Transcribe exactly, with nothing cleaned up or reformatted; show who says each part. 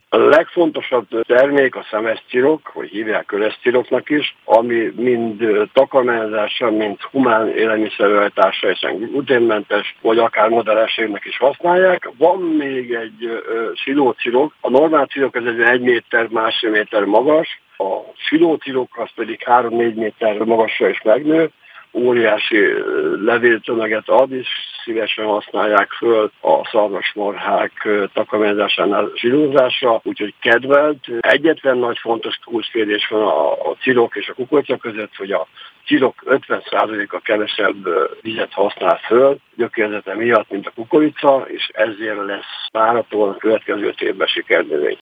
Speaker 1: A legfontosabb termék a szemesztirok, vagy hívják köresztiroknak is, ami mind takarmányozásra, mind humán élelmiszerrajtásra, hiszen gluténmentes, vagy akár modellességnek is használják. Van még egy szilócirok, a normál cirok ez egy egy méter, másfél méter magas, a szilócirok az pedig három-négy méter magasra is megnő, óriási levéltömeget ad, és szívesen használják föl a szarvasmarhák takarmányozásánál zsírozásra, úgyhogy kedvelt. Egyetlen nagy fontos kulcskérdés van a, a cirok és a kukorica között, hogy a cirok ötven százaléka kevesebb vizet használ föl, gyökérzete miatt, mint a kukorica, és ezért lesz várhatóan a következő évben sikernövény.